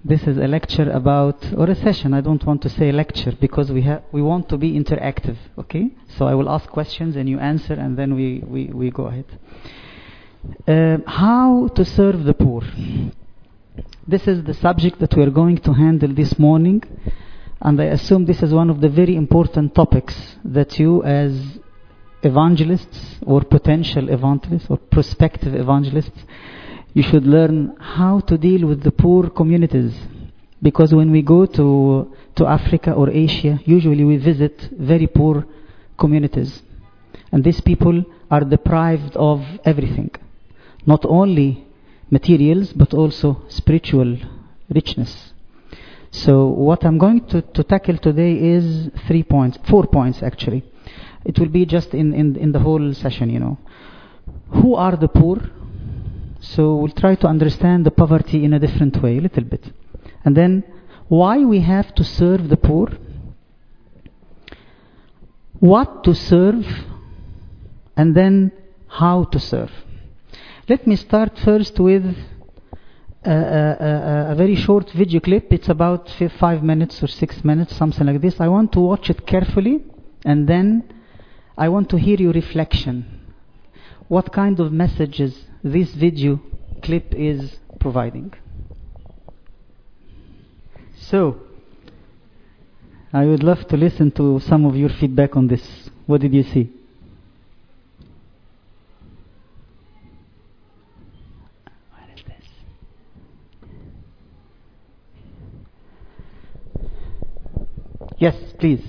This is a lecture about, or a session, I don't want to say lecture, because we want to be interactive, okay? So I will ask questions and you answer, and then we go ahead. How to serve the poor. This is the subject that we are going to handle this morning, and I assume this is one of the very important topics that you as evangelists or potential evangelists or prospective evangelists, you should learn how to deal with the poor communities. Because when we go to Africa or Asia, usually we visit very poor communities. And these people are deprived of everything. Not only materials, but also spiritual richness. So what I'm going to tackle today is 4 points actually. It will be just in the whole session, you know. Who are the poor? So we'll try to understand the poverty in a different way, a little bit. And then why we have to serve the poor, what to serve, and then how to serve. Let me start first with a very short video clip. It's about 5 minutes or 6 minutes, something like this. I want to watch it carefully, and then I want to hear your reflection. What kind of messages this video clip is providing. So, I would love to listen to some of your feedback on this. What did you see? What is this? Yes, please.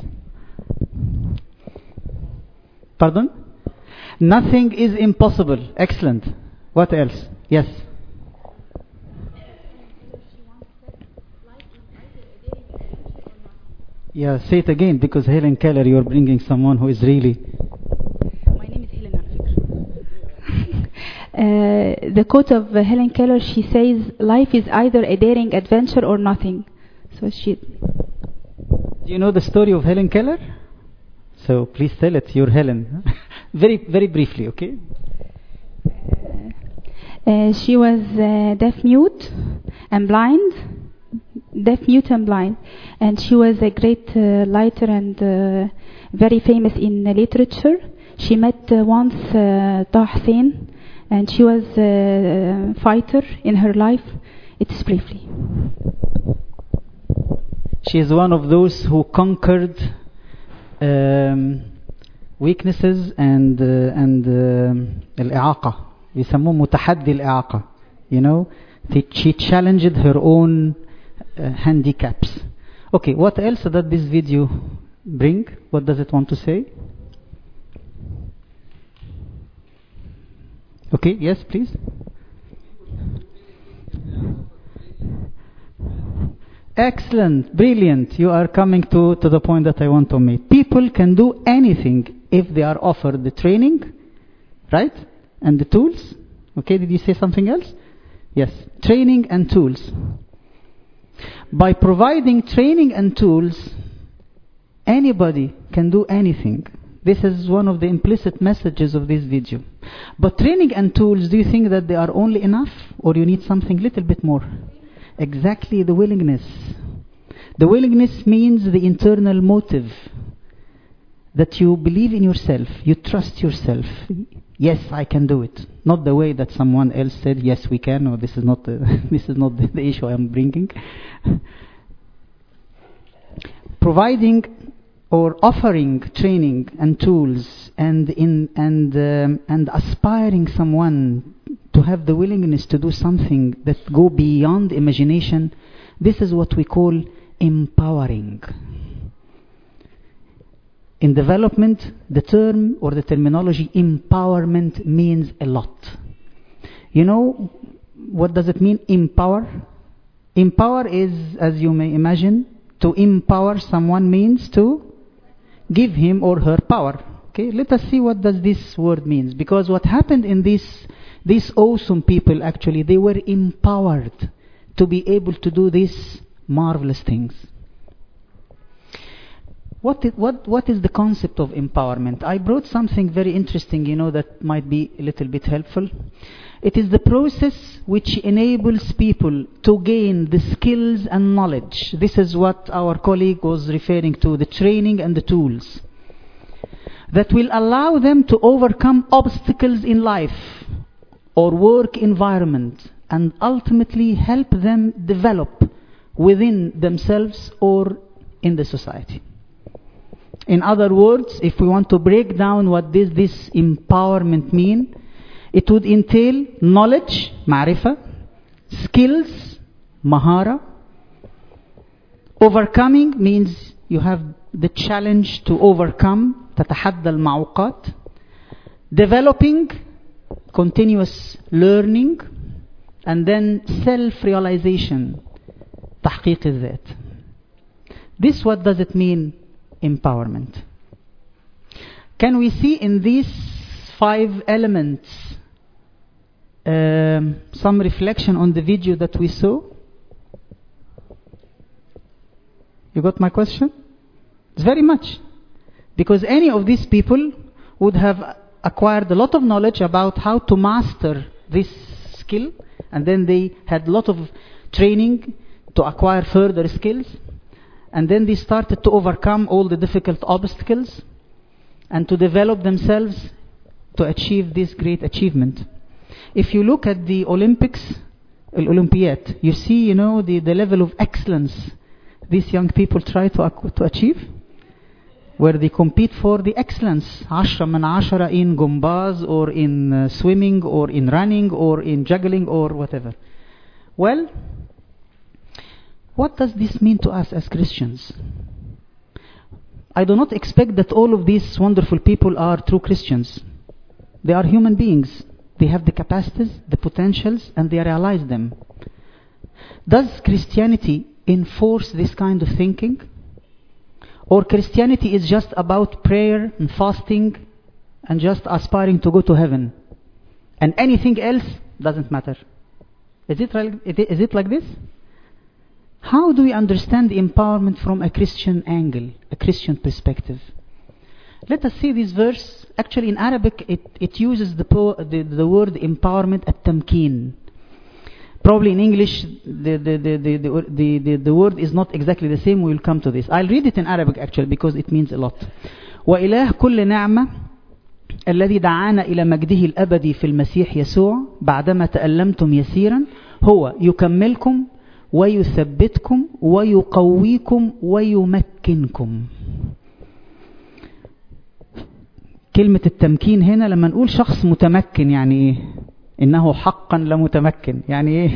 Pardon? Nothing is impossible. Excellent. What else? Yes. Yeah, say it again, because Helen Keller, you're bringing someone who is really... My name is Helen. The quote of Helen Keller, she says, life is either a daring adventure or nothing. So she... Do you know the story of Helen Keller? So please tell it, you're Helen. Very, very briefly, okay? She was deaf-mute and blind. And she was a great writer and very famous in literature. She met once Taha Hussein, and she was a fighter in her life. It's briefly. She is one of those who conquered weaknesses and الإعاقة. يسموه متحدي الإعاقة. You know, she challenged her own handicaps. Okay, what else does this video bring? What does it want to say? Okay, yes, please. Excellent, brilliant. You are coming to the point that I want to make. People can do anything if they are offered the training, right? And the tools. Okay, did you say something else? Yes, training and tools. By providing training and tools, anybody can do anything. This is one of the implicit messages of this video. But training and tools, do you think that they are only enough, or you need something little bit more? Exactly, the willingness. The willingness means the internal motive. That you believe in yourself, you trust yourself. Yes, I can do it. Not the way that someone else said, yes, we can, or this is not the issue I am bringing. Providing or offering training and tools and aspiring someone to have the willingness to do something that go beyond imagination, this is what we call empowering. In development, the term or the terminology empowerment means a lot. You know, what does it mean, empower? Empower is, as you may imagine, to empower someone means to give him or her power. Okay, let us see what does this word means. Because what happened in these awesome people, actually, they were empowered to be able to do these marvelous things. What is the concept of empowerment? I brought something very interesting, that might be a little bit helpful. It is the process which enables people to gain the skills and knowledge. This is what our colleague was referring to, the training and the tools that will allow them to overcome obstacles in life or work environment and ultimately help them develop within themselves or in the society. In other words, if we want to break down what this empowerment mean, it would entail knowledge, معرفة, skills, mahara. Overcoming means you have the challenge to overcome, تتحدى المعوقات. Developing, continuous learning, and then self-realization, تحقيق الذات. This, what does it mean? Empowerment. Can we see in these 5 elements some reflection on the video that we saw? You got my question? It's very much. Because any of these people would have acquired a lot of knowledge about how to master this skill, and then they had a lot of training to acquire further skills. And then they started to overcome all the difficult obstacles and to develop themselves to achieve this great achievement. If you look at the Olympics, Olympiad, you see, the level of excellence these young people try to achieve, where they compete for the excellence. 10 من 10 in gumbaz, or in swimming, or in running, or in juggling, or whatever. Well, what does this mean to us as Christians? I do not expect that all of these wonderful people are true Christians. They are human beings. They have the capacities, the potentials, and they realize them. Does Christianity enforce this kind of thinking? Or Christianity is just about prayer and fasting and just aspiring to go to heaven, and anything else doesn't matter? Is it like this? How do we understand empowerment from a Christian angle, a Christian perspective? Let us see this verse. Actually, in Arabic, it uses the word empowerment, at-tamkin. Probably in English, the word is not exactly the same. We will come to this. I'll read it in Arabic, actually, because it means a lot. وإله كل نعمة الذي دعانا إلى مجده الأبدي في المسيح يسوع بعدما تألمتم يسيرا هو يكملكم ويثبتكم ويقويكم ويمكنكم. كلمة التمكين هنا لما نقول شخص متمكن يعني ايه؟ إنه حقا لمتمكن يعني ايه؟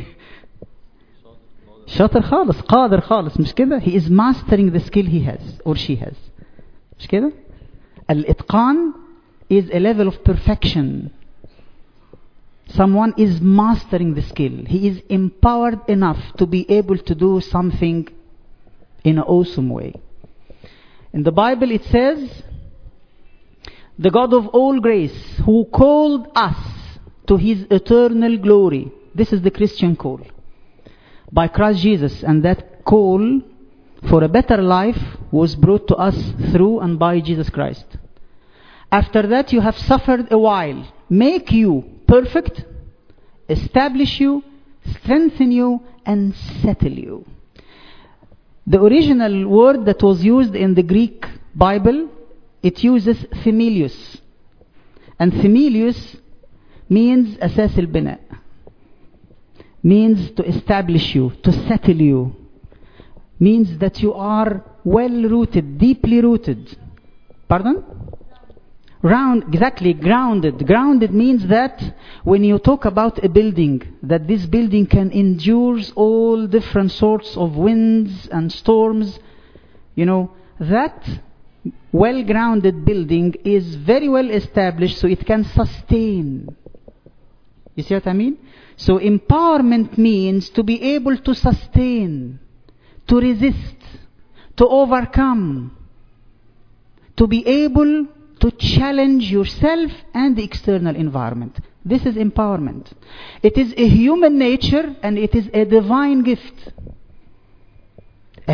شاطر خالص، قادر خالص، مش كده؟ He is mastering the skill he has or she has. مش كده؟ الإتقان is a level of perfection. Someone is mastering the skill. He is empowered enough to be able to do something in an awesome way. In the Bible it says, the God of all grace, who called us to his eternal glory. This is the Christian call by Christ Jesus, and that call for a better life was brought to us through and by Jesus Christ. After that you have suffered a while, make you perfect, establish you, strengthen you, and settle you. The original word that was used in the Greek Bible, it uses themelius. And themelius means أساس البناء. Means to establish you, to settle you. Means that you are well rooted, deeply rooted. Pardon? Exactly, grounded. Grounded means that when you talk about a building, that this building can endure all different sorts of winds and storms, that well-grounded building is very well established, so it can sustain. You see what I mean? So empowerment means to be able to sustain, to resist, to overcome, to be able to challenge yourself and the external environment. This is empowerment. It is a human nature and it is a divine gift. A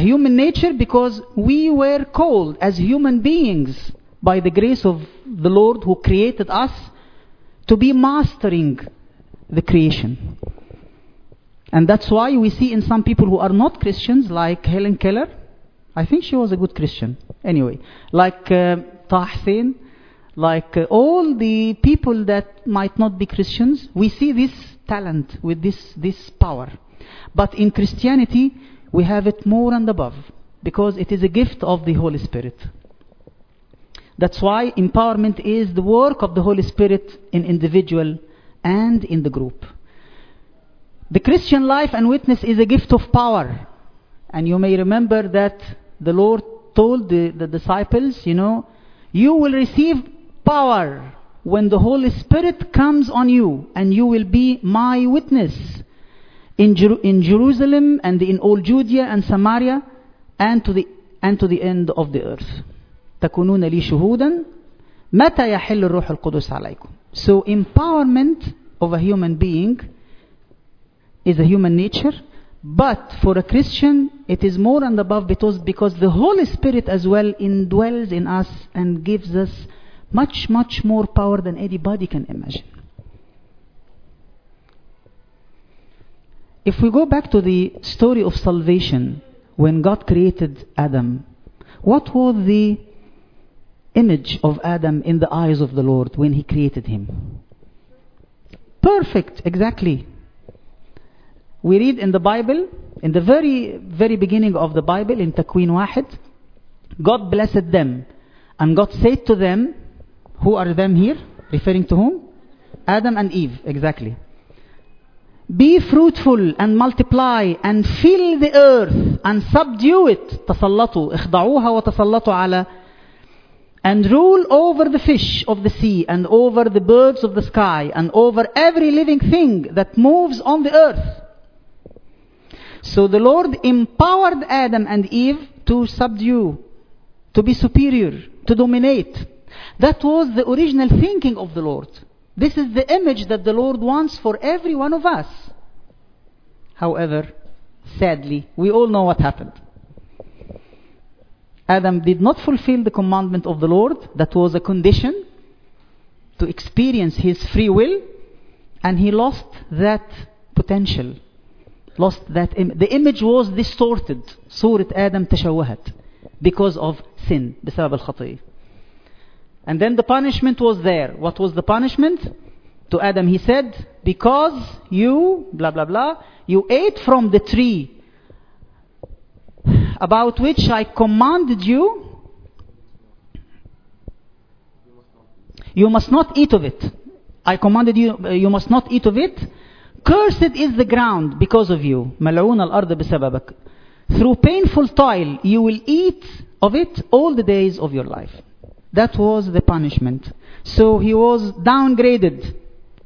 human nature because we were called as human beings by the grace of the Lord who created us to be mastering the creation. And that's why we see in some people who are not Christians, like Helen Keller. I think she was a good Christian. Anyway, like Taha Hussein, like all the people that might not be Christians, we see this talent with this power. But in Christianity, we have it more and above, because it is a gift of the Holy Spirit. That's why empowerment is the work of the Holy Spirit in individual and in the group. The Christian life and witness is a gift of power. And you may remember that the Lord told the disciples, you will receive power when the Holy Spirit comes on you, and you will be my witness in Jerusalem and in all Judea and Samaria and to the end of the earth. تكونون لي شهودا متى يحل الروح القدس عليكم. So empowerment of a human being is a human nature, but for a Christian it is more and above, because the Holy Spirit as well indwells in us and gives us much, much more power than anybody can imagine. If we go back to the story of salvation, when God created Adam, what was the image of Adam in the eyes of the Lord when He created him? Perfect, exactly. We read in the Bible, in the very, very beginning of the Bible, in Takween 1, God blessed them. And God said to them, who are them here? Referring to whom? Adam and Eve, exactly. Be fruitful and multiply and fill the earth and subdue it. تسلطوا اخضعوها وتسلطوا على, and rule over the fish of the sea and over the birds of the sky and over every living thing that moves on the earth. So the Lord empowered Adam and Eve to subdue, to be superior, to dominate. That was the original thinking of the Lord. This is the image that the Lord wants for every one of us. However, sadly, we all know what happened. Adam did not fulfill the commandment of the Lord. That was a condition to experience his free will, and he lost that potential. The image was distorted. صورة آدم تشوهت because of sin, بسبب الخطية. And then the punishment was there. What was the punishment? To Adam he said, because you, blah blah blah, you ate from the tree about which I commanded you, you must not eat of it. I commanded you, you must not eat of it. Cursed is the ground because of you. ملعون الأرض بسببك. Through painful toil you will eat of it all the days of your life. That was the punishment. So he was downgraded.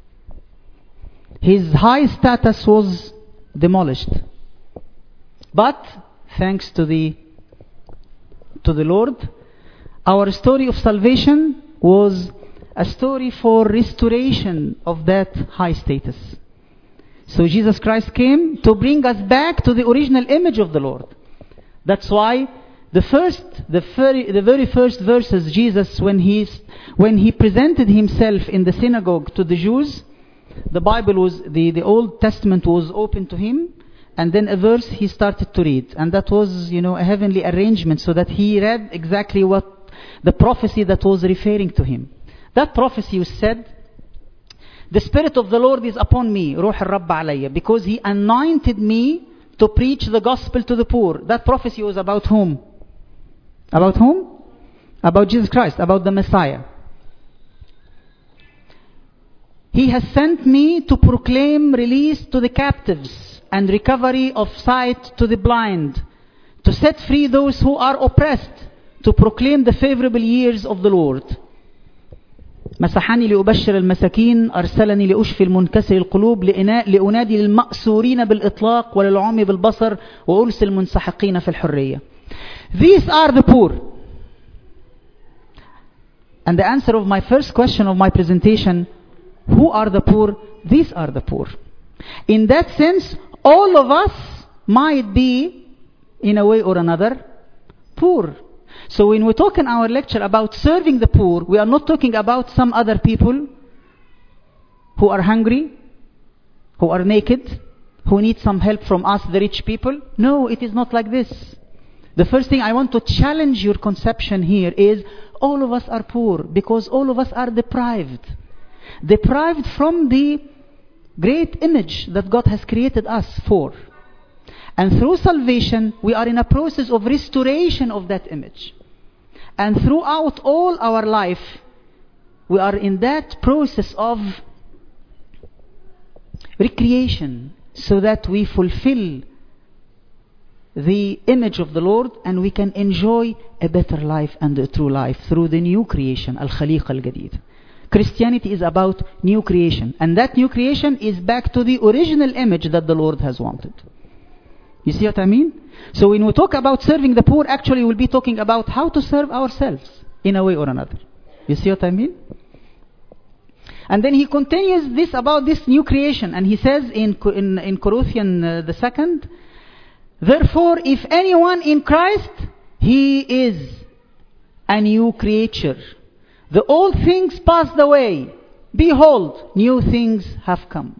His high status was demolished. But thanks to the Lord, our story of salvation was a story for restoration of that high status. So Jesus Christ came to bring us back to the original image of the Lord. That's why the very first verses, Jesus, when he presented himself in the synagogue to the Jews, the Bible was, the Old Testament was open to him, and then a verse he started to read, and that was, a heavenly arrangement, so that he read exactly what the prophecy that was referring to him. That prophecy was said, the Spirit of the Lord is upon me, روح الرب علي, because he anointed me to preach the gospel to the poor. That prophecy was about whom? About whom? About Jesus Christ, about the Messiah. He has sent me to proclaim release to the captives and recovery of sight to the blind, to set free those who are oppressed, to proclaim the favorable years of the Lord. مسحني لأبشر المساكين، أرسلني لأشفي المنكسر القلوب، لأنادي للمأسورين بالإطلاق وللعمي بالبصر، وأرسل المنسحقين في الحرية. These are the poor. And the answer of my first question of my presentation, who are the poor? These are the poor. In that sense, all of us might be in a way or another, poor. So when we talk in our lecture about serving the poor, we are not talking about some other people who are hungry, who are naked, who need some help from us, the rich people. No, it is not like this. The first thing I want to challenge your conception here is all of us are poor because all of us are deprived. Deprived from the great image that God has created us for. And through salvation, we are in a process of restoration of that image. And throughout all our life, we are in that process of recreation so that we fulfill the image of the Lord and we can enjoy a better life and a true life through the new creation, Al-Khaliqa Al-Gadid. Christianity is about new creation, and that new creation is back to the original image that the Lord has wanted. You see what I mean? So when we talk about serving the poor, actually we'll be talking about how to serve ourselves in a way or another. You see what I mean? And then he continues this about this new creation, and he says in Corinthians the 2nd, therefore, if anyone in Christ, he is a new creature. The old things passed away. Behold, new things have come.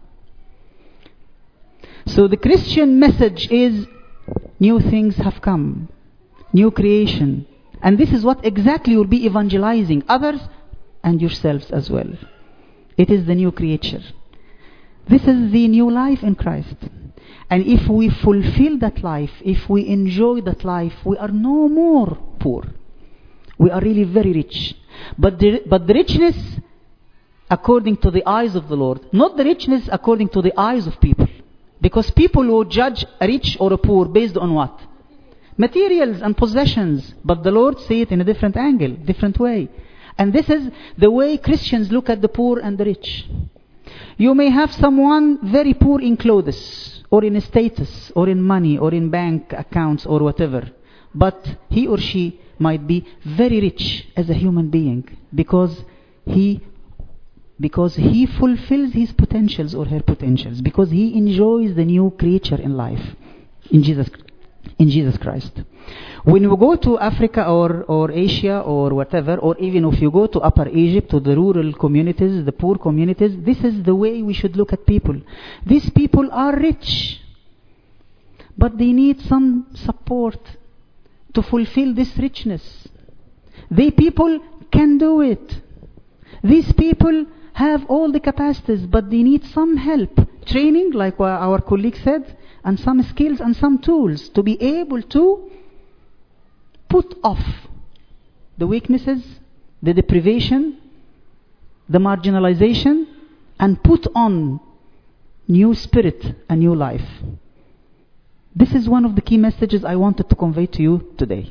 So the Christian message is new things have come. New creation. And this is what exactly will be evangelizing others and yourselves as well. It is the new creature. This is the new life in Christ. And if we fulfill that life, if we enjoy that life, we are no more poor. We are really very rich. But the richness according to the eyes of the Lord, not the richness according to the eyes of people. Because people will judge a rich or a poor based on what? Materials and possessions. But the Lord sees it in a different angle, different way. And this is the way Christians look at the poor and the rich. You may have someone very poor in clothes, or in status, or in money, or in bank accounts, or whatever. But he or she might be very rich as a human being because he fulfills his potentials or her potentials, because he enjoys the new creature in life in Jesus Christ. When we go to Africa or Asia or whatever, or even if you go to Upper Egypt, to the rural communities, the poor communities, this is the way we should look at people. These people are rich, but they need some support to fulfill this richness. They people can do it. These people have all the capacities, but they need some help, training, like what our colleague said, and some skills and some tools to be able to put off the weaknesses, the deprivation, the marginalization, and put on new spirit and new life. This is one of the key messages I wanted to convey to you today.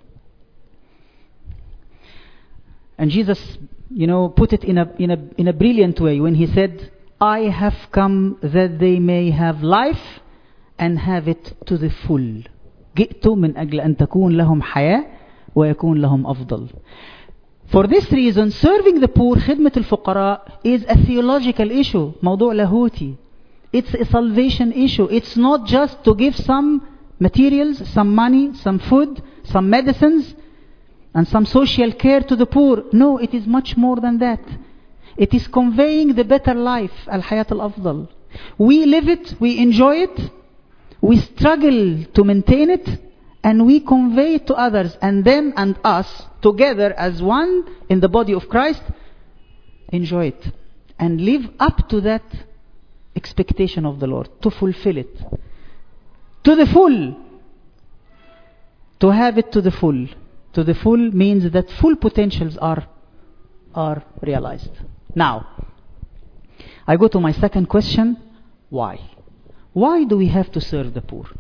And Jesus, put it in a brilliant way when he said, I have come that they may have life and have it to the full. جئت من أجل أن تكون لهم حياة ويكون لهم أفضل. For this reason, serving the poor, خدمة الفقراء, is a theological issue. موضوع لاهوتي. It's a salvation issue. It's not just to give some materials, some money, some food, some medicines, and some social care to the poor. No, it is much more than that. It is conveying the better life, الحياة الأفضل. We live it, we enjoy it, we struggle to maintain it, and we convey it to others, and them and us together as one in the body of Christ enjoy it and live up to that expectation of the Lord, to fulfill it to the full, to have it to the full. To the full means that full potentials are realized. Now, I go to my second question. Why? Why do we have to serve the poor?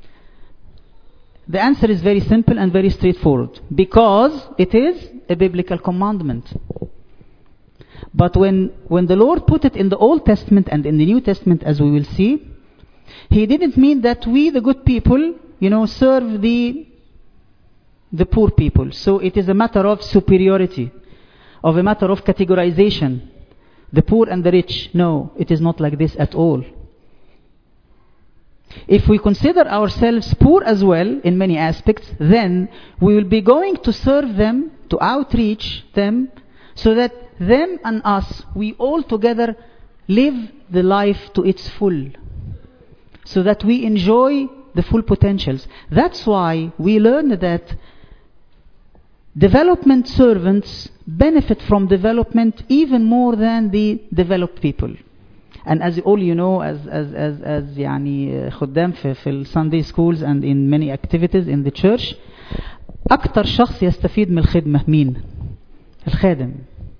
The answer is very simple and very straightforward. Because it is a biblical commandment. But when the Lord put it in the Old Testament and in the New Testament, as we will see, He didn't mean that we, the good people, serve the poor people. So it is a matter of superiority, of a matter of categorization. The poor and the rich. No, it is not like this at all. If we consider ourselves poor as well in many aspects, then we will be going to serve them, to outreach them, so that them and us, we all together live the life to its full, so that we enjoy the full potentials. That's why we learn that development servants benefit from development even more than the developed people. And as all you know, as يعني خدام في ال Sunday schools and in many activities in the church, أكتر شخص يستفيد من الخدمة مين؟ الخادم.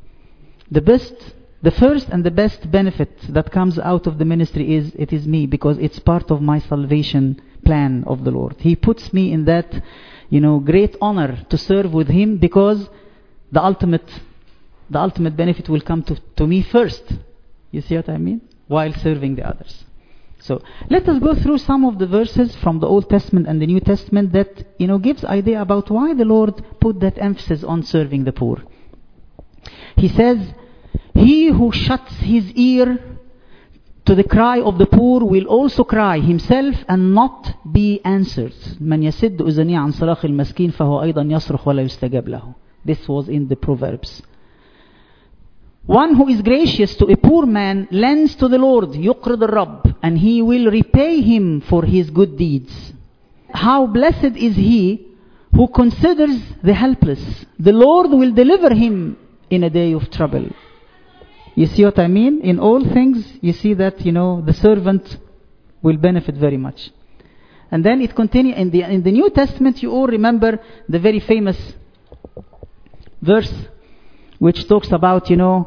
The first and the best benefit that comes out of the ministry is, it is me, because it's part of my salvation plan of the Lord. He puts me in that, great honor to serve with Him, because the ultimate benefit will come to me first. You see what I mean? While serving the others. So let us go through some of the verses from the Old Testament and the New Testament that gives idea about why the Lord put that emphasis on serving the poor. He says, "He who shuts his ear to the cry of the poor will also cry himself and not be answered. من يسد أذنيه عن صراخ المسكين فهو أيضا يصرخ ولا يستجاب له." This was in the Proverbs. "One who is gracious to a poor man lends to the Lord, يقرض الرب, and He will repay him for his good deeds. How blessed is he who considers the helpless. The Lord will deliver him in a day of trouble." You see what I mean? In all things, you see that, the servant will benefit very much. And then it continues in the New Testament. You all remember the very famous verse which talks about,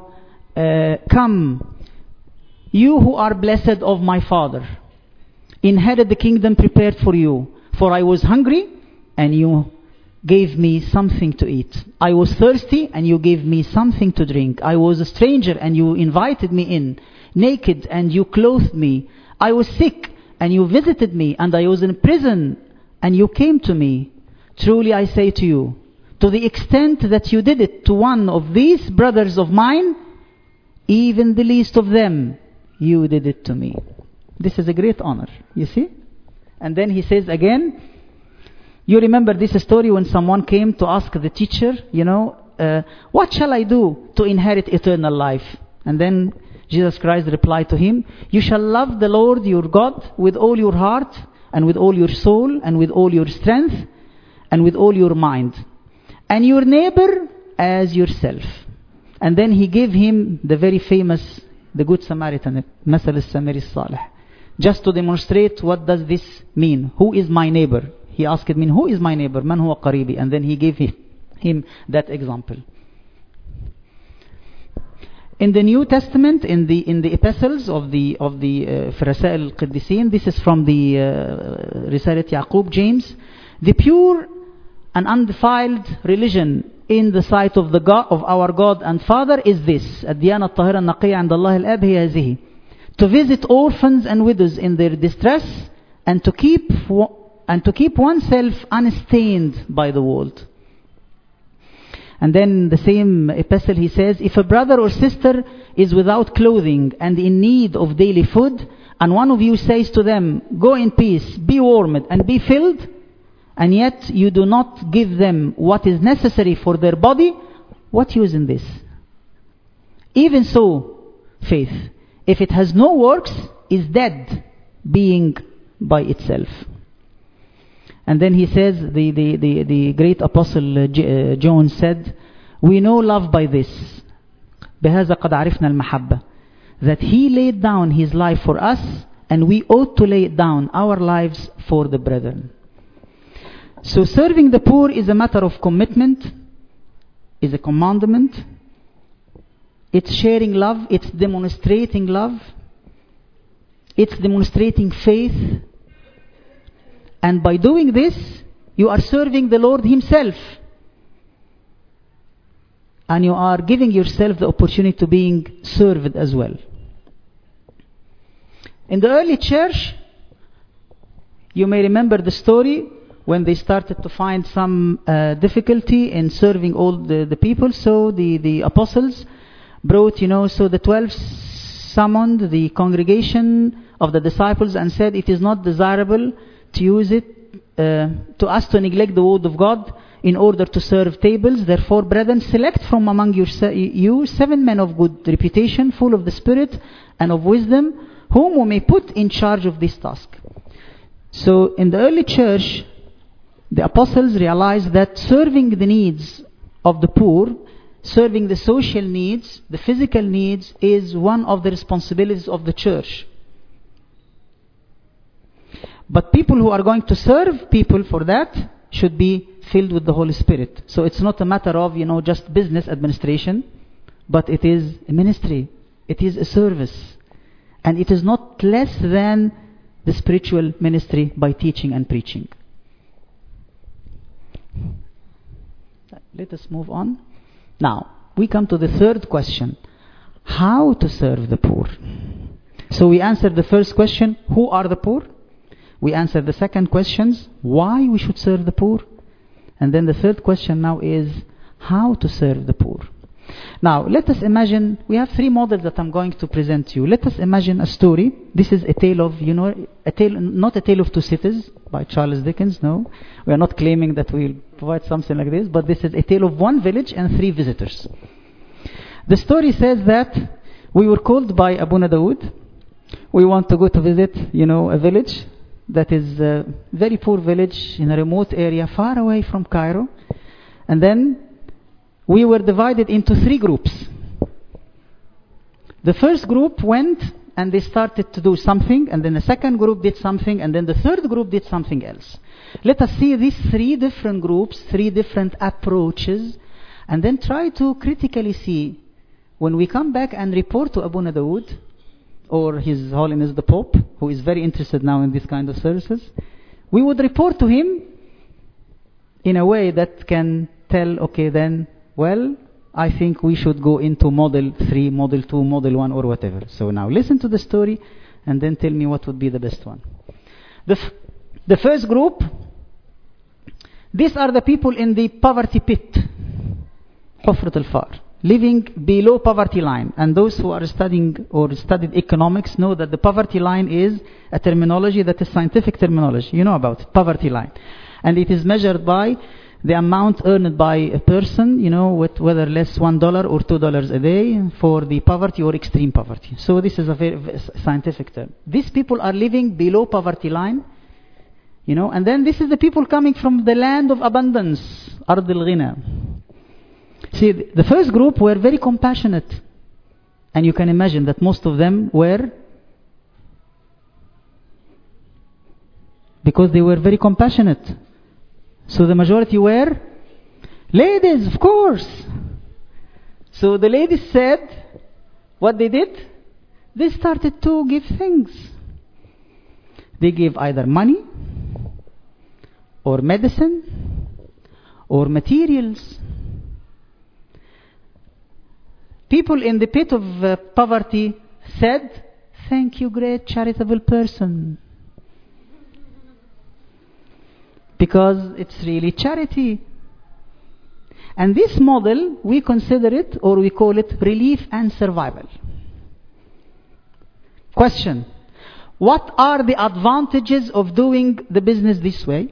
"Come, you who are blessed of my Father, inherit the kingdom prepared for you. For I was hungry, and you gave me something to eat. I was thirsty, and you gave me something to drink. I was a stranger, and you invited me in. Naked, and you clothed me. I was sick, and you visited me. And I was in prison, and you came to me. Truly I say to you, to the extent that you did it to one of these brothers of mine, even the least of them, you did it to me." This is a great honor, you see? And then he says again, you remember this story when someone came to ask the teacher, "What shall I do to inherit eternal life?" And then Jesus Christ replied to him, "You shall love the Lord your God with all your heart, and with all your soul, and with all your strength, and with all your mind, and your neighbor as yourself." And then he gave him the very famous, the Good Samaritan, مثل السامري الصالح, just to demonstrate what does this mean. Who is my neighbor? He asked me, who is my neighbor? Man huwa qaribi? And then he gave him that example. In the New Testament, in the epistles of the رسائل القديسين, this is from the رسالة يعقوب, James. "The pure and undefiled religion in the sight of our God and Father is this: الديانة الطاهرة النقية عند الله الآب هي هذه: to visit orphans and widows in their distress, and to keep oneself unstained by the world." And then in the same epistle he says, "If a brother or sister is without clothing and in need of daily food, and one of you says to them, 'Go in peace, be warmed and be filled,' and yet you do not give them what is necessary for their body, what use in this? Even so, faith, if it has no works, is dead, being by itself." And then he says, the great apostle John said, "We know love by this, بهذا قد عرفنا المحبة, that he laid down his life for us, and we ought to lay down our lives for the brethren." So serving the poor is a matter of commitment, is a commandment. It's sharing love, it's demonstrating love, it's demonstrating faith. And by doing this, you are serving the Lord Himself. And you are giving yourself the opportunity to being served as well. In the early church, you may remember the story when they started to find some difficulty in serving all the people. So the apostles brought, so the 12 summoned the congregation of the disciples and said, it is not desirable to use it, to us to neglect the word of God in order to serve tables. Therefore, brethren, select from among you 7 men of good reputation, full of the Spirit and of wisdom, whom we may put in charge of this task. So in the early church, the apostles realized that serving the needs of the poor, serving the social needs, the physical needs, is one of the responsibilities of the church. But people who are going to serve people for that should be filled with the Holy Spirit. So it's not a matter of, just business administration, but it is a ministry. It is a service. And it is not less than the spiritual ministry by teaching and preaching. Let us move on. Now, we come to the third question. How to serve the poor? So we answered the first question, who are the poor? We answered the second questions, why we should serve the poor? And then the third question now is, how to serve the poor? Now, let us imagine, we have 3 models that I'm going to present to you. Let us imagine a story. This is a tale of, not a tale of 2 cities by Charles Dickens, no. We are not claiming that we'll provide something like this, but this is a tale of 1 village and 3 visitors. The story says that we were called by Abuna Dawood. We want to go to visit, a village that is a very poor village in a remote area far away from Cairo. And then we were divided into 3 groups. The first group went and they started to do something, and then the second group did something, and then the third group did something else. Let us see these 3 different groups, 3 different approaches, and then try to critically see, when we come back and report to Abuna Dawood, or His Holiness the Pope, who is very interested now in this kind of services, we would report to him in a way that can tell, okay then, well, I think we should go into model 3, model 2, model 1, or whatever. So now listen to the story and then tell me what would be the best one. The first group, these are the people in the poverty pit, Hufrat al-Far, living below poverty line. And those who are studying or studied economics know that the poverty line is a terminology that is scientific terminology. You know about it, poverty line. And it is measured by the amount earned by a person, with whether less $1 or $2 a day for the poverty or extreme poverty. So this is a very scientific term. These people are living below poverty line, and then this is the people coming from the land of abundance, Ard al-Ghina. See, the first group were very compassionate. And you can imagine that most of them were, because they were very compassionate. So the majority were ladies, of course. So the ladies said, what they did? They started to give things. They gave either money, or medicine, or materials. People in the pit of poverty said, thank you, great charitable person. Because it's really charity. And this model, we consider it, or we call it, relief and survival. Question: what are the advantages of doing the business this way?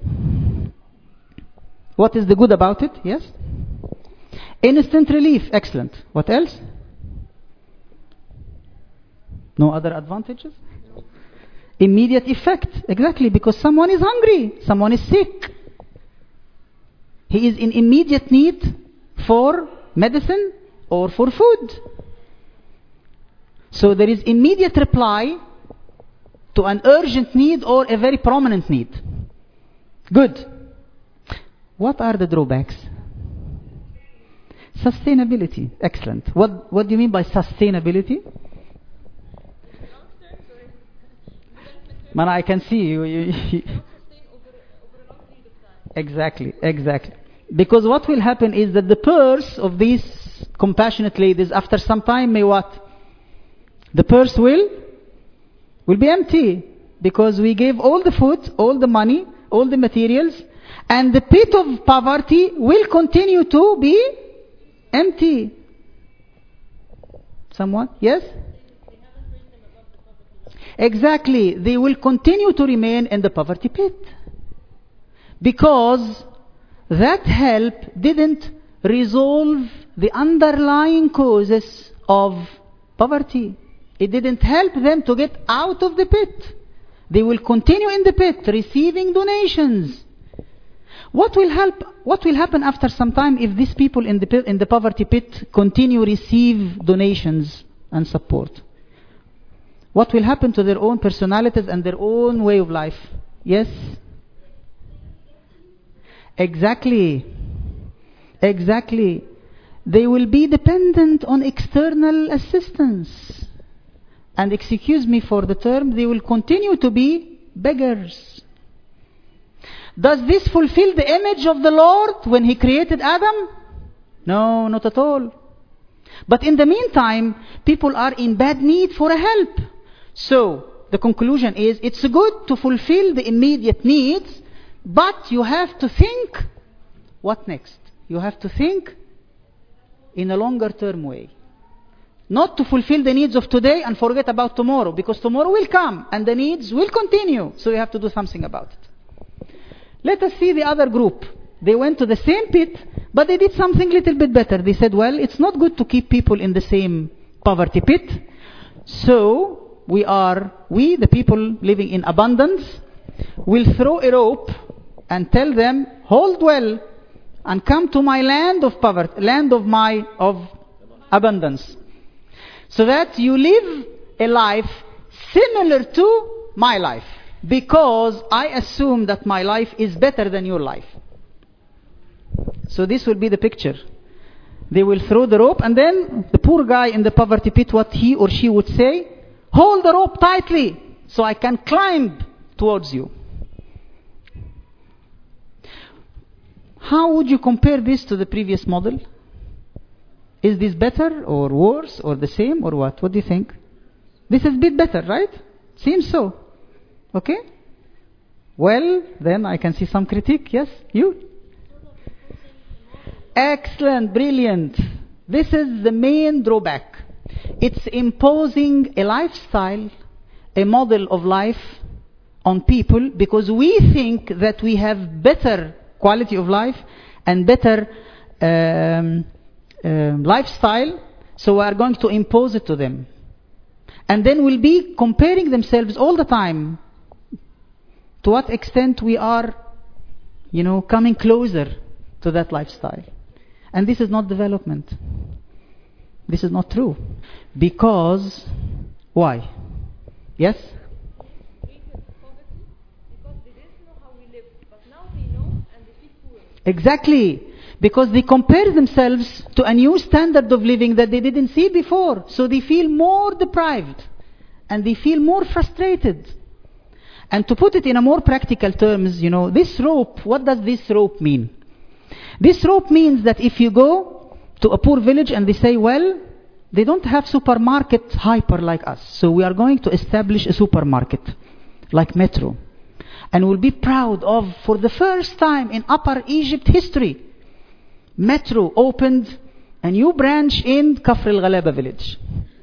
What is the good about it? Yes? Instant relief, excellent. What else? No other advantages? Immediate effect, exactly, because someone is hungry, someone is sick. He is in immediate need for medicine or for food. So there is immediate reply to an urgent need or a very prominent need. Good. What are the drawbacks? Sustainability, excellent. What do you mean by sustainability? Man, I can see you. Exactly. Because what will happen is that the purse of these compassionate ladies, after some time, may what? The purse will be empty, because we gave all the food, all the money, all the materials, and the pit of poverty will continue to be empty. Someone? Yes? Exactly. They will continue to remain in the poverty pit. Because that help didn't resolve the underlying causes of poverty. It didn't help them to get out of the pit. They will continue in the pit, receiving donations. What will happen after some time if these people in the poverty pit continue receive donations and support? What will happen to their own personalities and their own way of life? Yes? Exactly. They will be dependent on external assistance. And excuse me for the term, they will continue to be beggars. Does this fulfill the image of the Lord when He created Adam? No, not at all. But in the meantime, people are in bad need for a help. So, the conclusion is, it's good to fulfill the immediate needs, but you have to think, what next? You have to think in a longer term way. Not to fulfill the needs of today and forget about tomorrow, because tomorrow will come and the needs will continue. So you have to do something about it. Let us see the other group. They went to the same pit, but they did something a little bit better. They said, well, it's not good to keep people in the same poverty pit. So we, the people living in abundance, will throw a rope and tell them, hold well and come to my land of poverty, land of abundance. So that you live a life similar to my life. Because I assume that my life is better than your life. So this will be the picture. They will throw the rope, and then the poor guy in the poverty pit, what he or she would say, hold the rope tightly so I can climb towards you. How would you compare this to the previous model? Is this better or worse or the same or what? What do you think? This is a bit better, right? Seems so. Okay? Well, then I can see some critique. Yes? You? Excellent, brilliant. This is the main drawback. It's imposing a lifestyle, a model of life on people because we think that we have better quality of life and better lifestyle, so we are going to impose it to them. And then we'll be comparing themselves all the time. To what extent we are, coming closer to that lifestyle. And this is not development. This is not true. Because, why? Yes? Because they didn't know how we live, but now they know and they feel poor. Exactly. Because they compare themselves to a new standard of living that they didn't see before. So they feel more deprived. And they feel more frustrated. And to put it in a more practical terms, this rope, what does this rope mean? This rope means that if you go to a poor village and they say, well, they don't have supermarket hyper like us. So we are going to establish a supermarket like Metro. And we'll be proud of, for the first time in Upper Egypt history, Metro opened a new branch in Kafr al-Ghalaba village.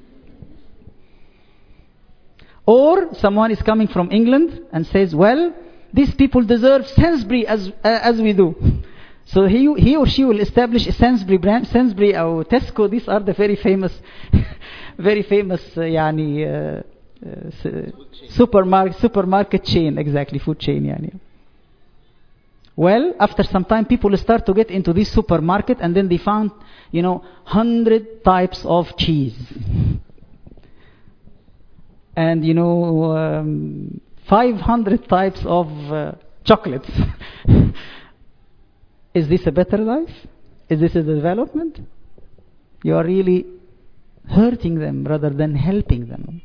Or someone is coming from England and says, well, these people deserve Sainsbury as we do. So he or she will establish a Sainsbury brand, Sainsbury or Tesco. These are the very famous supermarket chain, exactly, food chain. Well, after some time, people start to get into this supermarket, and then they found, 100 types of cheese. And 500 types of chocolates. Is this a better life? Is this a development? You are really hurting them rather than helping them.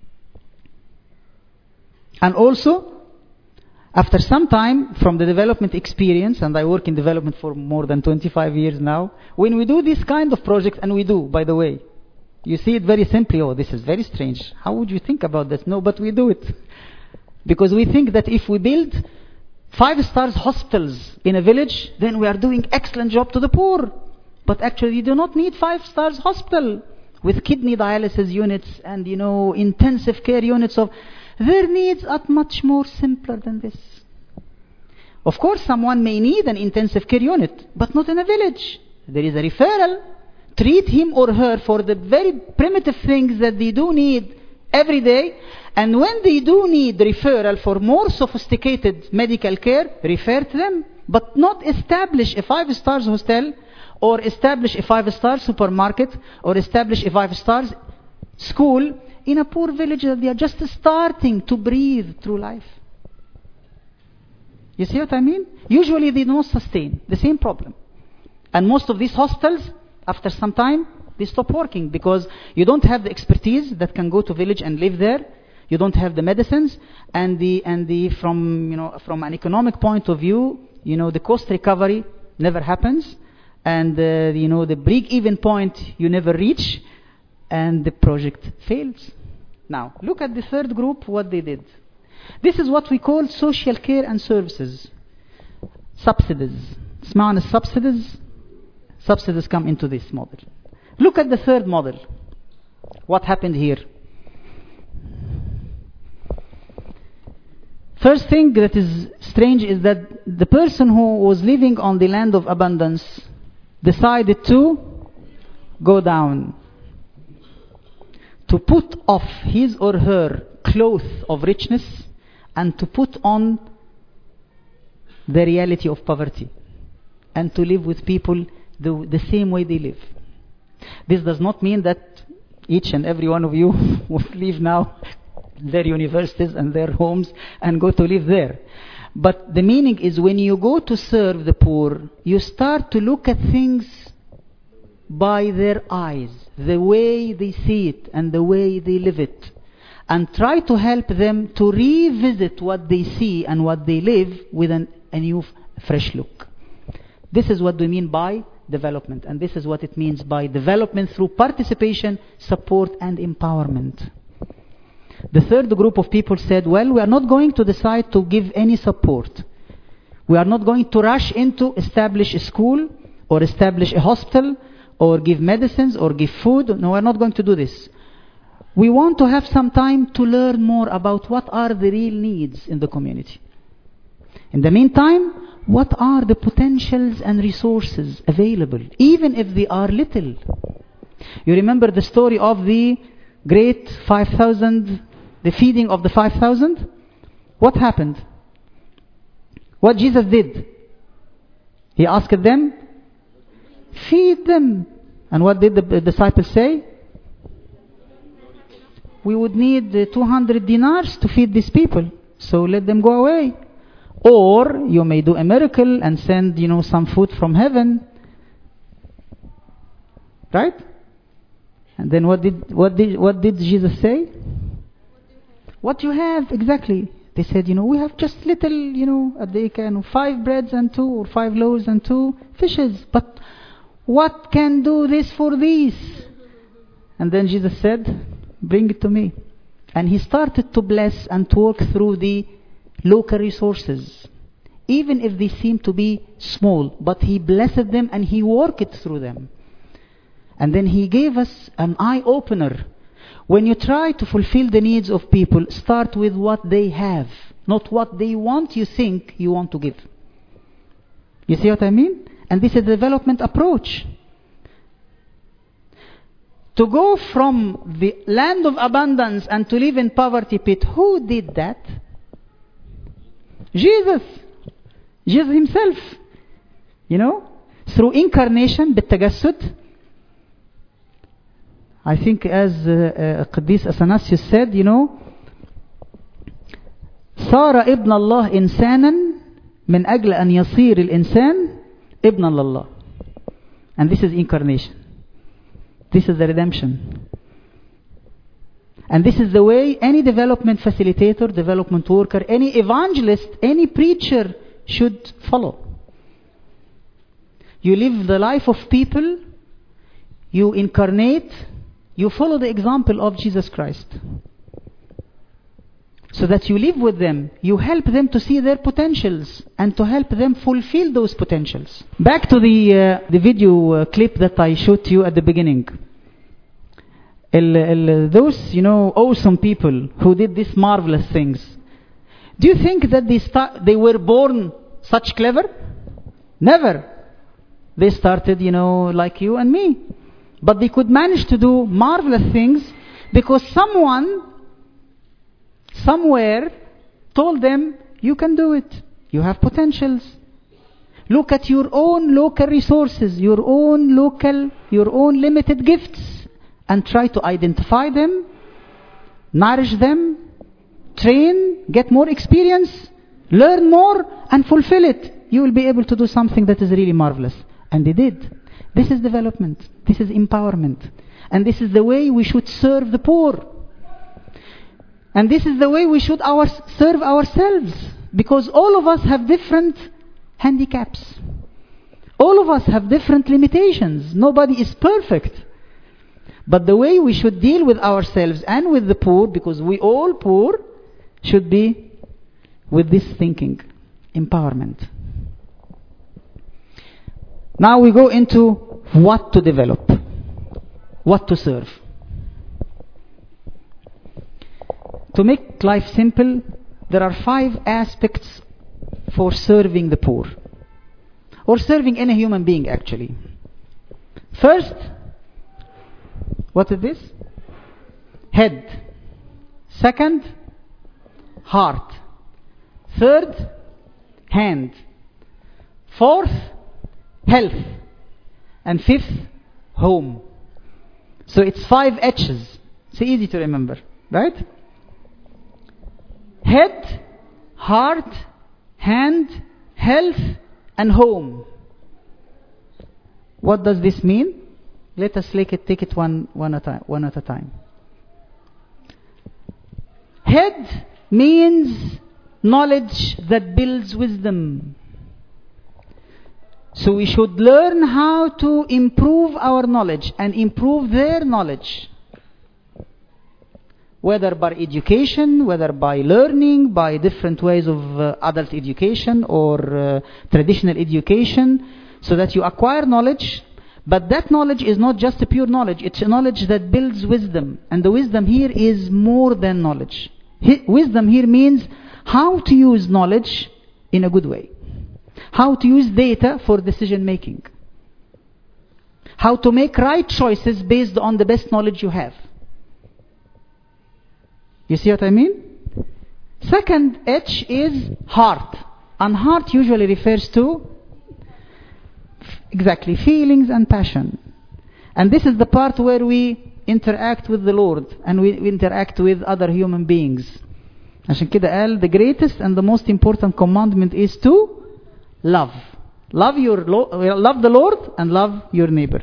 And also, after some time from the development experience, and I work in development for more than 25 years now, when we do this kind of project, and we do, by the way, you see it very simply, oh, this is very strange. How would you think about this? No, but we do it. Because we think that if we build 5-star hospitals in a village, then we are doing excellent job to the poor. But actually, you do not need 5-star hospital with kidney dialysis units and, intensive care units of... Their needs are much more simpler than this. Of course, someone may need an intensive care unit, but not in a village. There is a referral. Treat him or her for the very primitive things that they do need every day. And when they do need referral for more sophisticated medical care, refer to them. But not establish a 5-star hostel, or establish a 5-star supermarket, or establish a 5-star school in a poor village that they are just starting to breathe through life. You see what I mean? Usually they don't sustain the same problem. And most of these hostels, after some time, they stop working because you don't have the expertise that can go to village and live there. You don't have the medicines, and from an economic point of view, the cost recovery never happens, and the break-even point you never reach, and the project fails. Now, look at the third group, what they did. This is what we call social care and services. Subsidies. اسمعوا subsidies. Subsidies come into this model. Look at the third model. What happened here? First thing that is strange is that the person who was living on the land of abundance decided to go down, to put off his or her cloth of richness and to put on the reality of poverty and to live with people the same way they live. This does not mean that each and every one of you will leave now their universities and their homes and go to live there. But the meaning is when you go to serve the poor, you start to look at things by their eyes, the way they see it and the way they live it, and try to help them to revisit what they see and what they live with a new, fresh look. This is what we mean by development, and this is what it means by development through participation, support, and empowerment. The third group of people said, well, we are not going to decide to give any support. We are not going to rush into establish a school or establish a hospital or give medicines or give food. No, we are not going to do this. We want to have some time to learn more about what are the real needs in the community. In the meantime, what are the potentials and resources available, even if they are little? You remember the story of the great 5,000, the feeding of the 5,000? What happened? What Jesus did? He asked them, feed them. And what did the disciples say? We would need 200 dinars to feed these people, so let them go away. Or you may do a miracle and send, some food from heaven. Right? And then what did Jesus say? What you have, exactly. They said, we have just little, they can 5 breads and 2, or 5 loaves and 2 fishes. But what can do this for these? And then Jesus said, bring it to me. And he started to bless and to work through the local resources, even if they seem to be small. But he blessed them and he worked through them. And then he gave us an eye-opener. When you try to fulfill the needs of people, start with what they have, not what they want you think you want to give. You see what I mean? And this is the development approach. To go from the land of abundance and to live in poverty pit, who did that? Jesus. Jesus himself. Through incarnation, بالتجسد. I think as Qadis Athanasius said, صار ابن الله إنسانا من أجل أن يصير الإنسان ابنا لله. And this is incarnation. This is the redemption. And this is the way any development facilitator, development worker, any evangelist, any preacher should follow. You live the life of people, you incarnate, you follow the example of Jesus Christ. So that you live with them, you help them to see their potentials and to help them fulfill those potentials. Back to the video clip that I showed you at the beginning. Those, awesome people who did these marvelous things, do you think that they were born such clever? Never. They started, like you and me. But they could manage to do marvelous things because someone, somewhere, told them, you can do it. You have potentials. Look at your own local resources, your own limited gifts, and try to identify them, nourish them, train, get more experience, learn more, and fulfill it. You will be able to do something that is really marvelous. And they did. This is development. This is empowerment. And this is the way we should serve the poor. And this is the way we should serve ourselves. Because all of us have different handicaps. All of us have different limitations. Nobody is perfect. But the way we should deal with ourselves and with the poor, because we all poor, should be with this thinking, empowerment. Now we go into what to develop, what to serve. To make life simple, there are 5 aspects for serving the poor, or serving any human being actually. First, what is this? Head. Second, heart. Third, hand. Fourth, health. And fifth, home. So it's 5 H's. It's easy to remember, right? Head, heart, hand, health, and home. What does this mean? Let us take it one at a time. Head means knowledge that builds wisdom. So we should learn how to improve our knowledge and improve their knowledge. Whether by education, whether by learning, by different ways of adult education or traditional education, so that you acquire knowledge. But that knowledge is not just a pure knowledge, it's a knowledge that builds wisdom. And the wisdom here is more than knowledge. Wisdom here means how to use knowledge in a good way. How to use data for decision making. How to make right choices based on the best knowledge you have. You see what I mean? Second H is heart. And heart usually refers to exactly feelings and passion. And this is the part where we interact with the Lord and we interact with other human beings. عشان كده قال the greatest and the most important commandment is to love. Love the Lord and love your neighbor.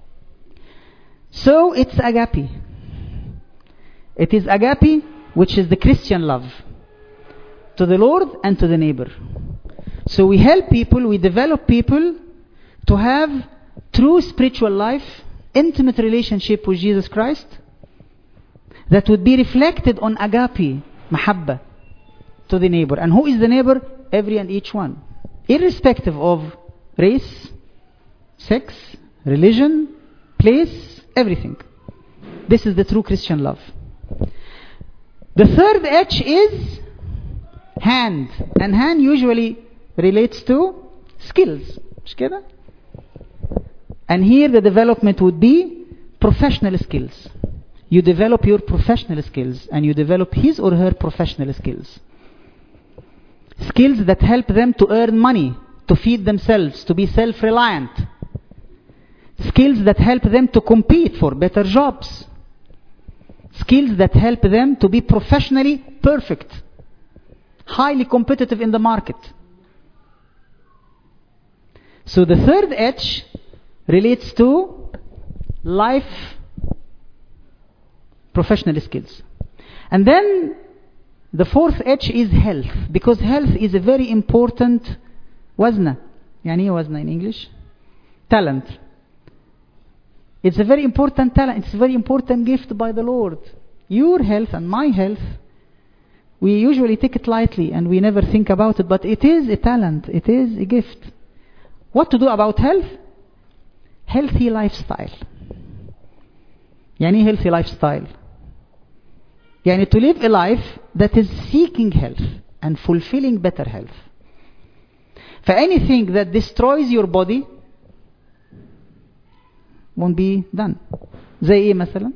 So it's agape. It is agape, which is the Christian love to the Lord and to the neighbor. So we help people, we develop people to have true spiritual life, intimate relationship with Jesus Christ that would be reflected on agape, mahabba, to the neighbor. And who is the neighbor? Every and each one, irrespective of race, sex, religion, place, everything. This is the true Christian love. The third H is hand. And hand usually relates to skills. مش كده؟ And here the development would be professional skills. You develop your professional skills and you develop his or her professional skills. Skills that help them to earn money, to feed themselves, to be self-reliant. Skills that help them to compete for better jobs. Skills that help them to be professionally perfect, highly competitive in the market. So the third H relates to life professional skills. And then the fourth H is health, because health is a very important وزنة. يعني ايه وزنة in English? Talent. It's a very important talent. It's a very important gift by the Lord. Your health and my health, we usually take it lightly and we never think about it, but it is a talent. It is a gift. What to do about health? Healthy lifestyle. يعني healthy lifestyle. يعني to live a life that is seeking health and fulfilling better health. For anything that destroys your body won't be done. زي ايه مثلا؟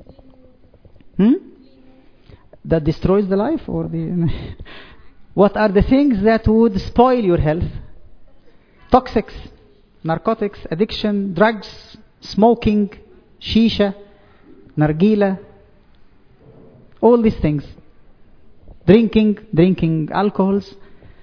That destroys the life or the what are the things that would spoil your health? Toxics, narcotics, addiction, drugs, smoking, shisha, nargila, all these things. Drinking alcohols,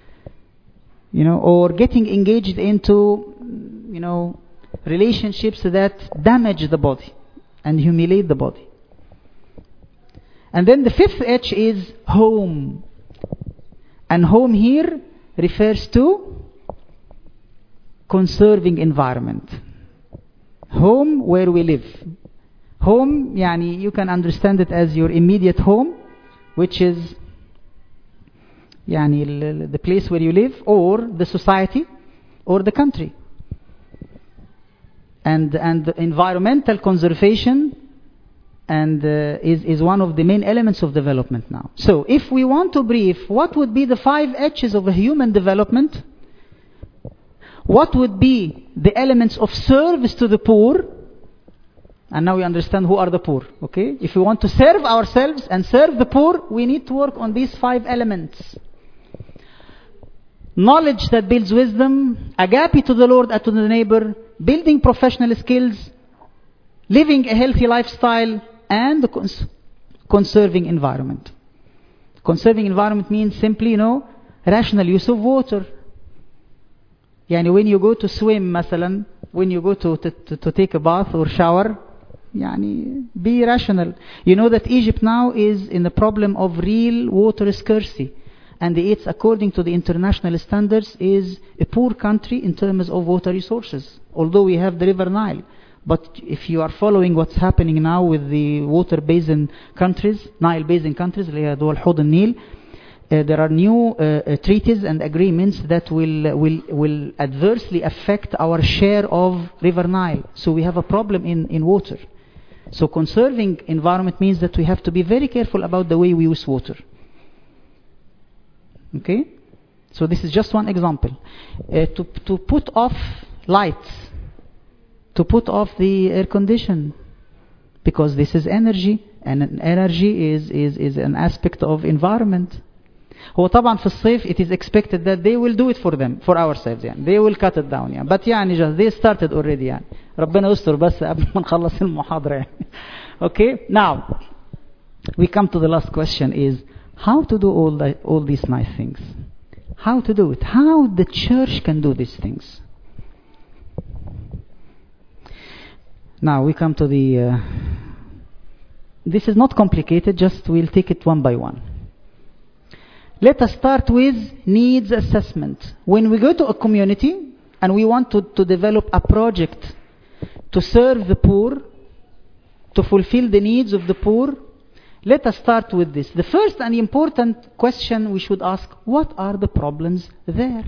or getting engaged into, relationships that damage the body and humiliate the body. And then the fifth H is home. And home here refers to conserving environment. Home where we live. Home, yani you can understand it as your immediate home, which is yani the place where you live, or the society, or the country. And environmental conservation is one of the main elements of development now. So if we want to brief what would be the 5 H's of a human development, what would be the elements of service to the poor, and now we understand who are the poor, okay? If we want to serve ourselves and serve the poor, we need to work on these 5 elements. Knowledge that builds wisdom, agape to the Lord and to the neighbor, building professional skills, living a healthy lifestyle, and conserving environment. Conserving environment means simply, rational use of water. Yani when you go to swim, مثلا, when you go to take a bath or shower, yani be rational. You know that Egypt now is in the problem of real water scarcity. And it's, according to the international standards, is a poor country in terms of water resources. Although we have the River Nile. But if you are following what's happening now with the water basin countries, Nile basin countries, دول حوض النيل, there are new treaties and agreements that will adversely affect our share of River Nile. So we have a problem in water. So conserving environment means that we have to be very careful about the way we use water. Okay? So this is just one example. To put off lights, to put off the air condition, because this is energy, and energy is an aspect of environment. هو طبعا في الصيف it is expected that they will do it for ourselves, يعني they will cut it down, يعني but يعني just they started already, يعني ربنا يستر بس قبل ما نخلص المحاضرة يعني. Okay, now we come to the last question: is how to do all these nice things? How to do it? How the church can do these things? Now we come to the this is not complicated, just we'll take it one by one. Let us start with needs assessment. When we go to a community and we want to develop a project to serve the poor, to fulfill the needs of the poor, let us start with this. The first and important question we should ask: what are the problems there?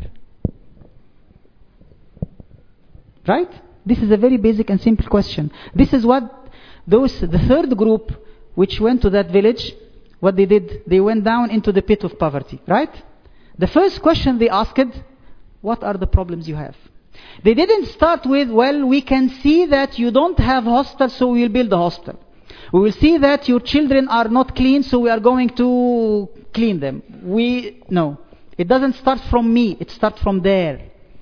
Right? This is a very basic and simple question. This is what the third group which went to that village, what they did, they went down into the pit of poverty, right? The first question they asked: what are the problems you have? They didn't start with, well, we can see that you don't have hostel, so we will build a hostel. We will see that your children are not clean, so we are going to clean them. No. It doesn't start from me, it starts from there.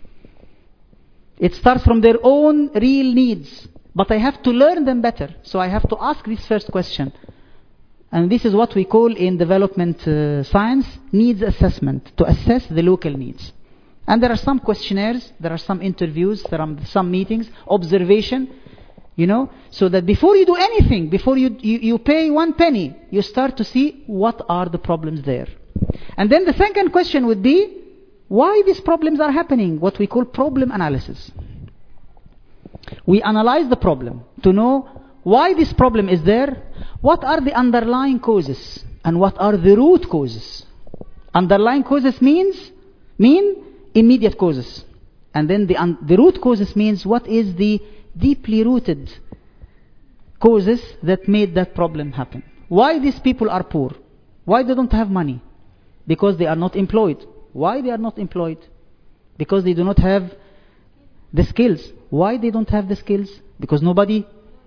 It starts from their own real needs. But I have to learn them better. So I have to ask this first question. And this is what we call in development science needs assessment, to assess the local needs. And there are some questionnaires, there are some interviews, there are some meetings, observation, so that before you do anything, before you pay 1 penny, you start to see what are the problems there. And then the second question would be, why these problems are happening, what we call problem analysis. We analyze the problem to know why this problem is there, what are the underlying causes, and what are the root causes. Underlying causes mean immediate causes. And then the root causes means what is the deeply rooted causes that made that problem happen. Why these people are poor? Why they don't have money? Because they are not employed. Why they are not employed? Because they do not have the skills. Why they don't have the skills? Because nobody,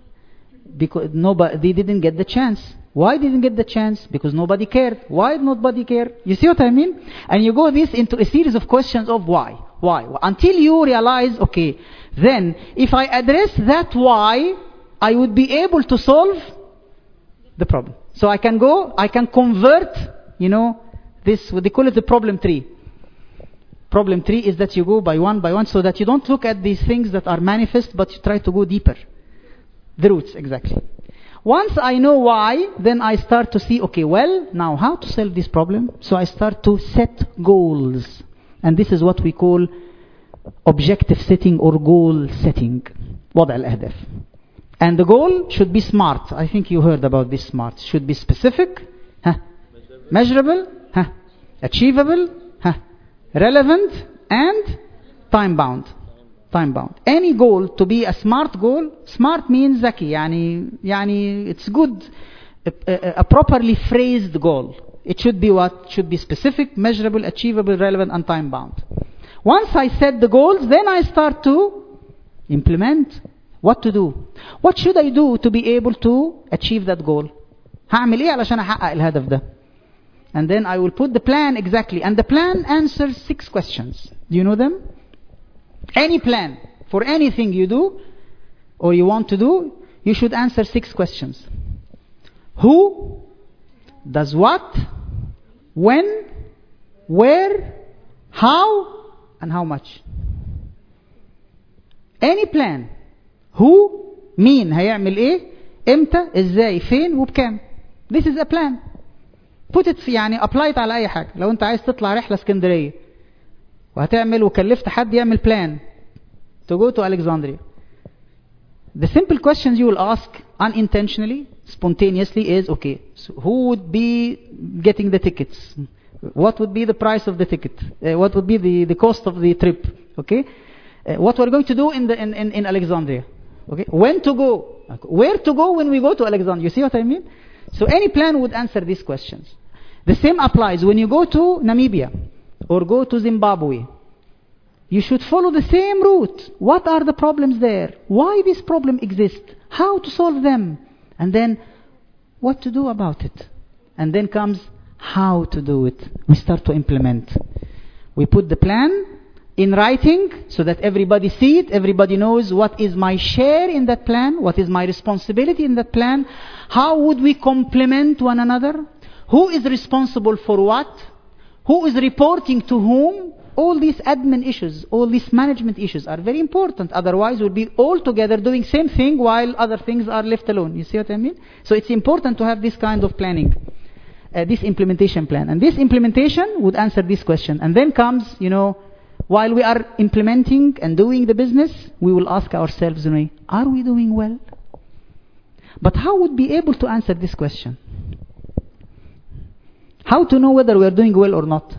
they didn't get the chance. Why didn't get the chance? Because nobody cared. Why nobody cared? You see what I mean? And you go this into a series of questions of why. Why? Until you realize, okay, then if I address that why, I would be able to solve the problem. So I can convert, this, what they call it the problem tree. Problem tree is that you go by one, so that you don't look at these things that are manifest, but you try to go deeper. The roots, exactly. Once I know why, then I start to see, okay, well, now how to solve this problem? So I start to set goals. And this is what we call objective setting or goal setting. وضع الأهداف. And the goal should be SMART. I think you heard about this SMART. Should be specific, measurable, achievable, relevant, and time-bound. Time-bound. Any goal to be a SMART goal, SMART means ذكي, يعني it's good, a properly phrased goal. It should be what? Should be specific, measurable, achievable, relevant, and time-bound. Once I set the goals, then I start to implement. What to do? What should I do to be able to achieve that goal? هعمل إيه علشان أحقق الهدف ده? And then I will put the plan exactly. And the plan answers 6 questions. Do you know them? Any plan for anything you do or you want to do, you should answer 6 questions. Who does what, when, where, how, and how much. Any plan. Who, مين هيعمل ايه, امتى, ازاي, فين, وبكام. This is a plan. Put it apply it على اي حاجة. لو انت عايز تطلع رحلة اسكندرية وهتعمل وكلفت حد يعمل plan to go to Alexandria. The simple questions you will ask unintentionally, spontaneously is, okay, so who would be getting the tickets? What would be the price of the ticket? What would be the cost of the trip? Okay? What we're going to do in Alexandria? Okay? When to go? Where to go when we go to Alexandria? You see what I mean? So any plan would answer these questions. The same applies when you go to Namibia or go to Zimbabwe. You should follow the same route. What are the problems there? Why this problem exists? How to solve them? And then what to do about it? And then comes how to do it. We start to implement. We put the plan in writing so that everybody see it, everybody knows what is my share in that plan, what is my responsibility in that plan, how would we complement one another, who is responsible for what, who is reporting to whom. All these admin issues, all these management issues are very important. Otherwise we'll be all together doing same thing while other things are left alone. You see what I mean? So it's important to have this kind of planning, this implementation plan. And this implementation would answer this question. And then comes, while we are implementing and doing the business, we will ask ourselves, are we doing well? But how would be able to answer this question? How to know whether we are doing well or not?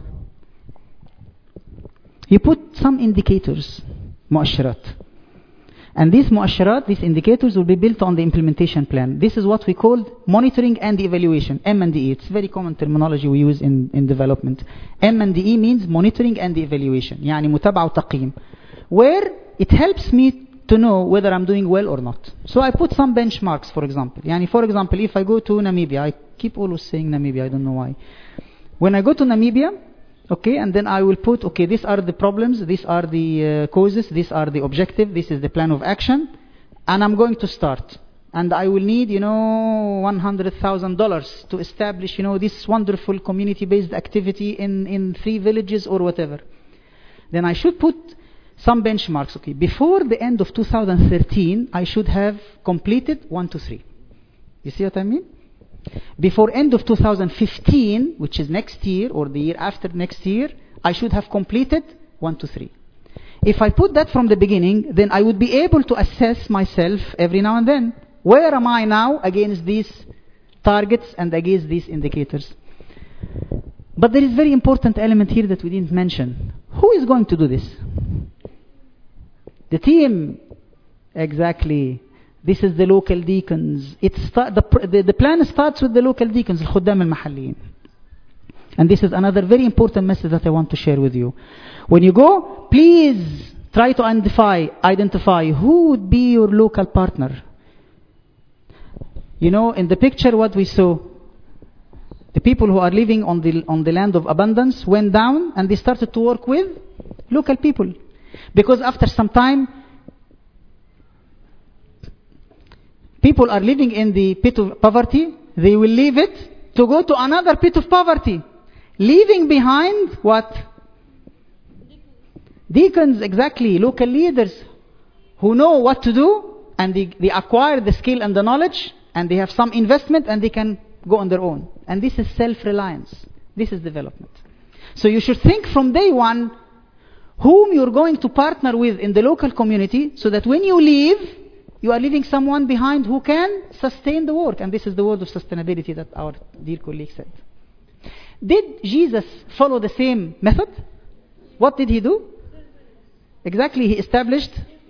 You put some indicators, مؤشرات. And these مؤشرات, these indicators will be built on the implementation plan. This is what we call monitoring and evaluation, M&E. It's very common terminology we use in development. M&E means monitoring and evaluation. يعني متابعة وتقييم. Where it helps me to know whether I'm doing well or not. So I put some benchmarks, for example. For example, if I go to Namibia, I keep always saying Namibia, I don't know why. When I go to Namibia, okay, and then I will put, okay, these are the problems, these are the causes, these are the objective, this is the plan of action, and I'm going to start. And I will need, $100,000 to establish, this wonderful community-based activity in 3 villages or whatever. Then I should put some benchmarks, okay. Before the end of 2013, I should have completed 1 to 3. You see what I mean? Before end of 2015, which is next year or the year after next year, I should have completed 1 to 3. If I put that from the beginning, then I would be able to assess myself every now and then. Where am I now against these targets and against these indicators? But there is a very important element here that we didn't mention. Who is going to do this? The team. Exactly. This is the local deacons. The plan starts with the local deacons, الخدام المحليين. And this is another very important message that I want to share with you. When you go, please try to identify who would be your local partner. You know, in the picture what we saw, the people who are living on the land of abundance went down and they started to work with local people. Because after some time, people are living in the pit of poverty, they will leave it to go to another pit of poverty. Leaving behind what? Deacons, exactly, local leaders who know what to do, and they acquire the skill and the knowledge, and they have some investment, and they can go on their own. And this is self-reliance. This is development. So you should think from day one whom you're going to partner with in the local community, so that when you leave, you are leaving someone behind who can sustain the work. And this is the word of sustainability that our dear colleague said. Did Jesus follow the same method? What did he do? Exactly, he established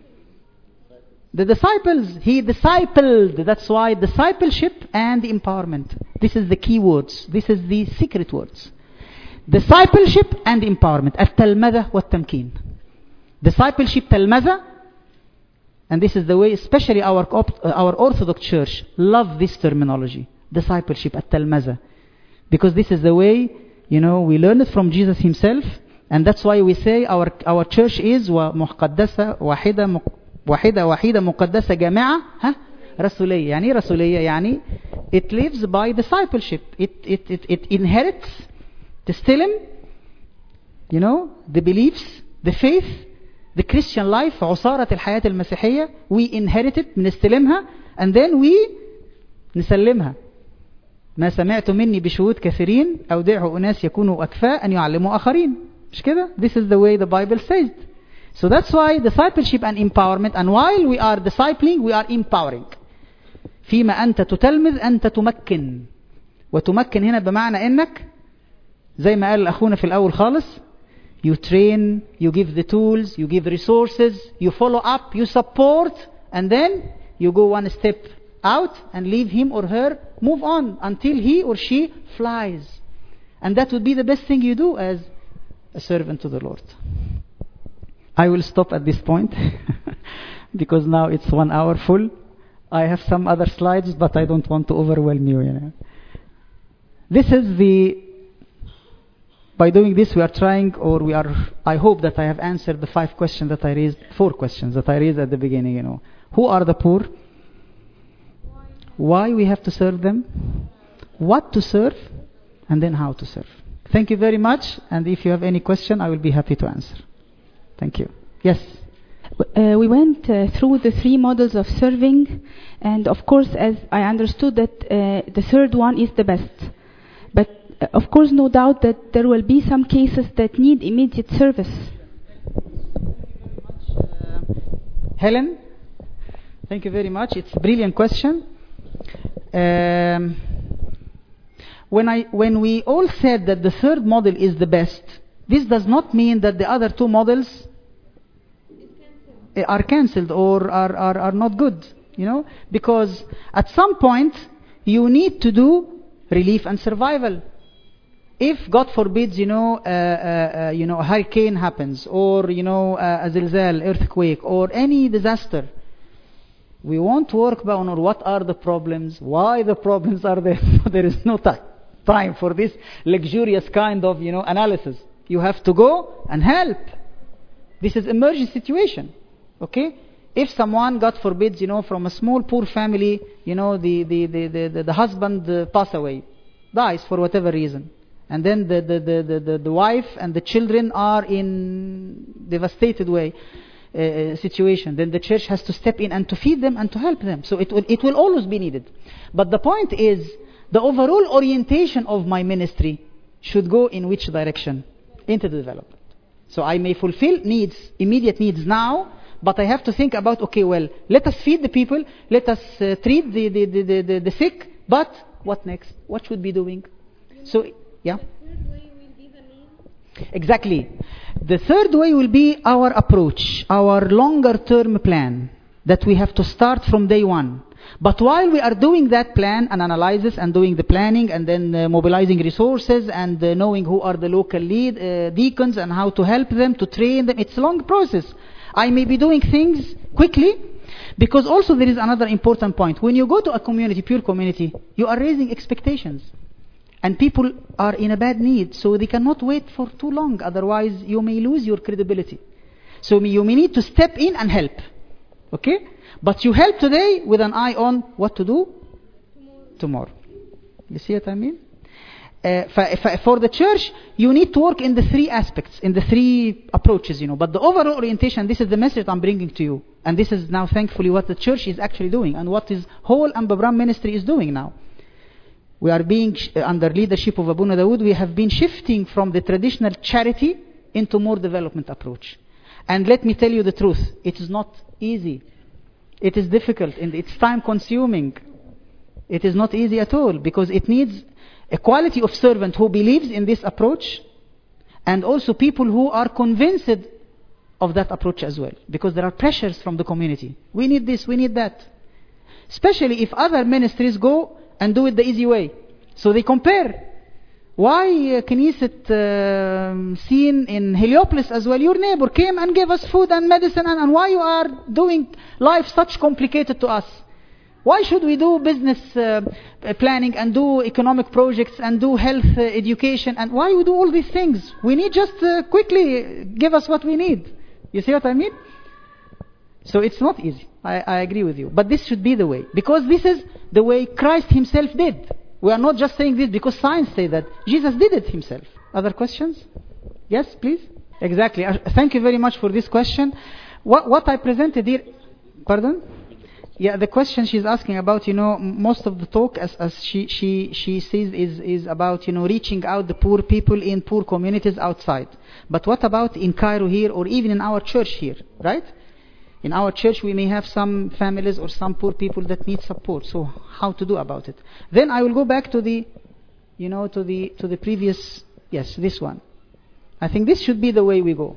the disciples. He discipled. That's why discipleship and empowerment. This is the key words. This is the secret words. Discipleship and empowerment. التلمذة والتمكين. Discipleship تلمذة. And this is the way, especially our Orthodox Church love this terminology. Discipleship, التلمذة. Because this is the way, we learn it from Jesus himself. And that's why we say our church is ومقدسة واحدة مقدسة جامعة رسولية. يعني رسولية يعني it lives by discipleship. It inherits تستلم the beliefs, the faith, the Christian life, عصارة الحياة المسيحية. We inherit it, بنستلمها, and then we نسلمها. ما سمعت مني بشهود كثيرين أودعه أناس يكونوا أكفاء أن يعلموا آخرين. مش كده? This is the way the Bible says. So that's why discipleship and empowerment. And while we are discipling, we are empowering. فيما أنت تتلمذ أنت تمكن. وتمكن هنا بمعنى إنك زي ما قال أخونا في الأول خالص, you train, you give the tools, you give resources, you follow up, you support, and then you go one step out and leave him or her move on until he or she flies. And that would be the best thing you do as a servant to the Lord. I will stop at this point because now it's 1 hour full. I have some other slides, but I don't want to overwhelm you. This is by doing this, we are trying, I hope that I have answered the 4 questions that I raised at the beginning. Who are the poor? Why we have to serve them? What to serve? And then how to serve. Thank you very much. And if you have any question, I will be happy to answer. Thank you. Yes? We went through the 3 models of serving. And of course, as I understood that the third one is the best. But of course, no doubt that there will be some cases that need immediate service. Helen, thank you very much. It's a brilliant question. When we all said that the third model is the best, this does not mean that the other 2 models are cancelled or are not good, because at some point you need to do relief and survival. If God forbids, a hurricane happens, or a zilzal, earthquake, or any disaster, we won't work on what are the problems, why the problems are there. There is no time for this luxurious kind of analysis. You have to go and help. This is emergency situation. Okay? If someone, God forbids, from a small poor family, the husband pass away, dies for whatever reason, and then the wife and the children are in devastated way situation, then the church has to step in and to feed them and to help them. So it will always be needed. But the point is, the overall orientation of my ministry should go in which direction? Into the development. So I may fulfill needs, immediate needs now, but I have to think about, okay, well, let us feed the people, let us treat the sick, but what next? What should be doing? So, yeah? The third way will be the main. Exactly. The third way will be our approach, our longer term plan. that we have to start from day one. But while we are doing that plan and analysis and doing the planning and then mobilizing resources and knowing who are the local deacons and how to help them, to train them, it's a long process. I may be doing things quickly, because also there is another important point. When you go to a community, pure community, you are raising expectations. And people are in a bad need, so they cannot wait for too long. Otherwise, you may lose your credibility. So you may need to step in and help. Okay? But you help today with an eye on what to do tomorrow. You see what I mean? For the church, you need to work in the three aspects, in the three approaches, But the overall orientation, this is the message I'm bringing to you. And this is now, thankfully, what the church is actually doing and what is whole Ambabram ministry is doing now. We are being, under leadership of Abuna Dawood, we have been shifting from the traditional charity into more development approach. And let me tell you the truth, it is not easy. It is difficult and it's time consuming. It is not easy at all, because it needs a quality of servant who believes in this approach, and also people who are convinced of that approach as well, because there are pressures from the community. We need this, we need that. Especially if other ministries go and do it the easy way. So they compare. Why Knesset seen in Heliopolis as well? Your neighbor came and gave us food and medicine, and why you are doing life such complicated to us? Why should we do business planning and do economic projects and do health education? And why we do all these things? We need just quickly give us what we need. You see what I mean? So it's not easy. I agree with you. But this should be the way. Because this is the way Christ himself did. We are not just saying this because science say that. Jesus did it himself. Other questions? Yes, please? Exactly. Thank you very much for this question. What I presented here... Pardon? Yeah, the question she's asking about, most of the talk, as she says, is about, reaching out the poor people in poor communities outside. But what about in Cairo here, or even in our church here, right? In our church, we may have some families or some poor people that need support. So how to do about it? Then I will go back to the, to the previous, yes, this one. I think this should be the way we go.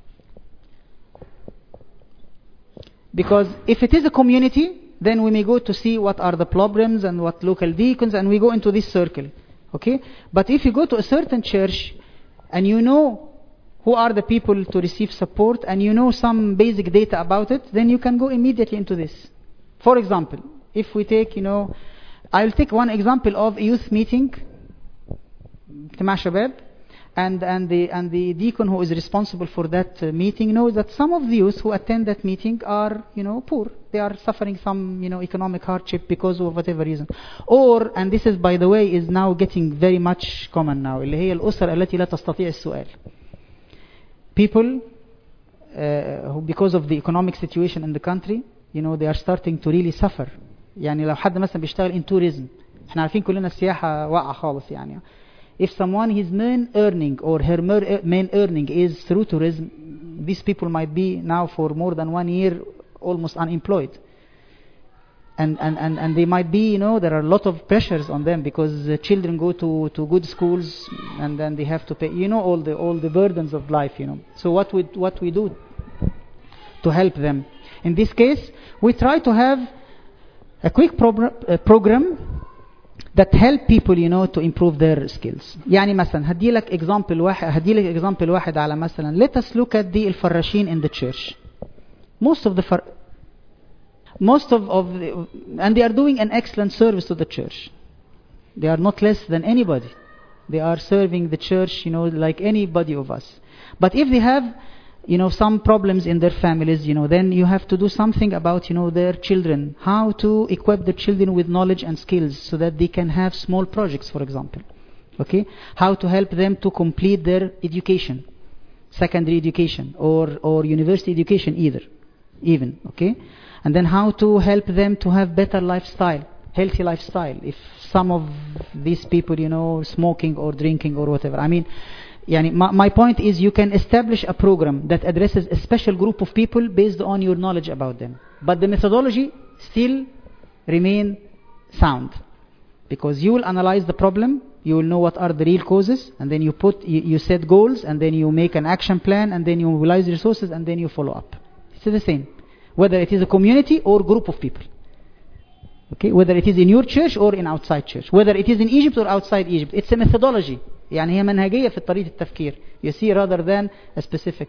Because if it is a community, then we may go to see what are the problems and what local deacons, and we go into this circle. Okay? But if you go to a certain church and you know who are the people to receive support and you know some basic data about it, then you can go immediately into this. For example, if we take, I'll take one example of a youth meeting, Ijtima Shabab, and the deacon who is responsible for that meeting knows that some of the youth who attend that meeting are, poor. They are suffering some, economic hardship because of whatever reason. Or, and this is, by the way, is now getting very much common now, اللي هي الأسر التي لا تستطيع السؤال. People who, because of the economic situation in the country, they are starting to really suffer. يعني لو حد مثلا بيشتغل in tourism, احنا عارفين كلنا السياحة واقعة خالص يعني. If someone, his main earning or her main earning is through tourism, these people might be now for more than 1 year almost unemployed. And they might be, there are a lot of pressures on them because the children go to good schools and then they have to pay, all the burdens of life, So what we do to help them? In this case, we try to have a quick program that help people, to improve their skills. يعني مثلا هدي لك example واحد على مثلا, let us look at the الفراشين in the church. Most of and they are doing an excellent service to the church. They are not less than anybody. They are serving the church, like anybody of us. But if they have, some problems in their families, then you have to do something about, their children. How to equip the children with knowledge and skills so that they can have small projects, for example. Okay? How to help them to complete their education, secondary education or university education even. Okay? And then how to help them to have better lifestyle, healthy lifestyle. If some of these people, smoking or drinking or whatever. I mean, my point is you can establish a program that addresses a special group of people based on your knowledge about them. But the methodology still remain sound. Because you will analyze the problem, you will know what are the real causes, and then you set goals, and then you make an action plan, and then you mobilize resources, and then you follow up. It's the same. whether it is a community or group of people. Okay, whether it is in your church or in outside church, whether it is in Egypt or outside Egypt. It's a methodology. يعني هي منهجية في طريقة التفكير. You see, rather than a specific.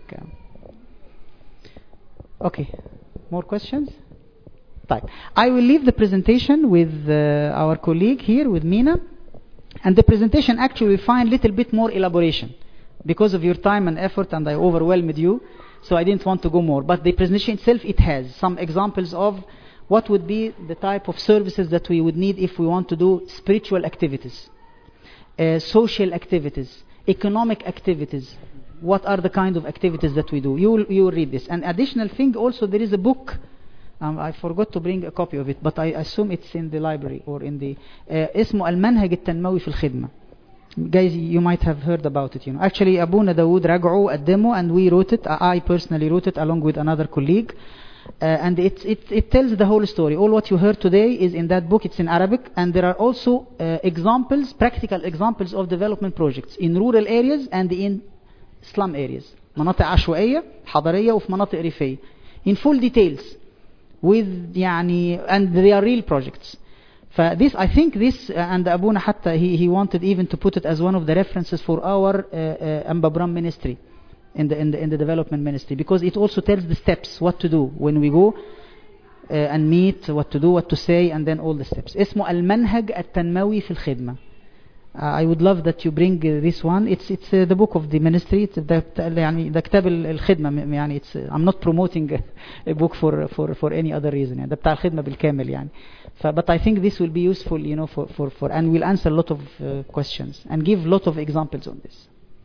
Okay, more questions? طيب. I will leave the presentation with our colleague here, with Mina. And the presentation actually will find a little bit more elaboration because of your time and effort, and I overwhelmed you, so I didn't want to go more. But the presentation itself, it has some examples of what would be the type of services that we would need if we want to do spiritual activities, social activities, economic activities. What are the kind of activities that we do? You will read this. An additional thing also, there is a book. I forgot to bring a copy of it, but I assume it's in the library or in the اسمه المنهج التنموي في الخدمة. Guys, you might have heard about it. Actually, أبونا داود راجعه قدمه, and we wrote it. I personally wrote it along with another colleague. And it tells the whole story. All what you heard today is in that book. It's in Arabic, and there are also examples, practical examples of development projects in rural areas and in slum areas. مناطق عشوائية حضرية وفي مناطق ريفية. In full details, with and they are real projects. فthis, I think this, and Abuna حتى he wanted even to put it as one of the references for our Ambabram ministry. In the development ministry, because it also tells the steps, what to do when we go and meet, what to do, what to say, and then all the steps. اسمه المنهج التنموي في الخدمة. I would love that you bring this one. It's the book of the ministry. It's ده كتاب الخدمة. يعني I'm not promoting a book for any other reason. يعني ده بتاع الخدمة بالكامل يعني. But I think this will be useful, for and we'll answer a lot of questions and give a lot of examples on this.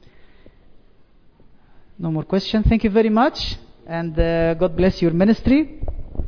No more questions. Thank you very much, and God bless your ministry.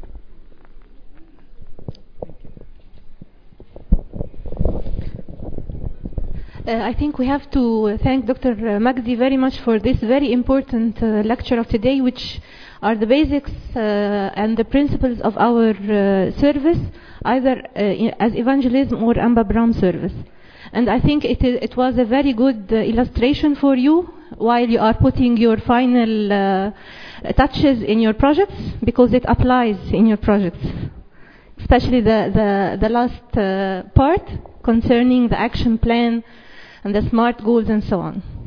I think we have to thank Dr. Magdi very much for this very important lecture of today, which are the basics and the principles of our service, either as evangelism or Ambabram service. And I think it was a very good illustration for you while you are putting your final touches in your projects, because it applies in your projects, especially the last part concerning the action plan and the SMART goals and so on.